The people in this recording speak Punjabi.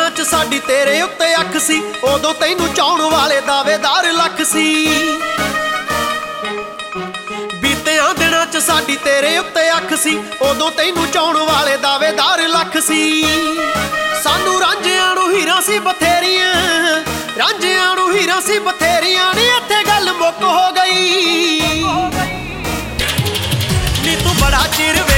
ਦਿਨਾਂ 'ਚ ਸਾਡੀ ਤੇਰੇ ਉੱਤੇ ਅੱਖ ਸੀ, ਉਦੋਂ ਤੈਨੂੰ ਚਾਹੁਣ ਵਾਲੇ ਦਾਅਵੇਦਾਰ ਲੱਖ ਸੀ। ਬੀਤਿਆਂ ਦਿਨਾਂ 'ਚ ਸਾਡੀ ਤੇਰੇ ਉੱਤੇ ਅੱਖ ਸੀ, ਉਦੋਂ ਤੈਨੂੰ ਚਾਹੁਣ ਵਾਲੇ ਦਾਅਵੇਦਾਰ ਲੱਖ ਸੀ। ਸਾਨੂੰ ਰਾਂਝਿਆਂ ਨੂੰ ਹੀਰਾਂ ਸੀ ਬਥੇਰੀਆਂ, ਰਾਂਝਿਆਂ ਨੂੰ ਹੀਰਾਂ ਸੀ ਬਥੇਰੀਆਂ ਨੀ ਇੱਥੇ ਗੱਲ ਮੁੱਕ ਹੋ ਗਈ ਨੀ ਤੂੰ ਬੜਾ ਚਿਰ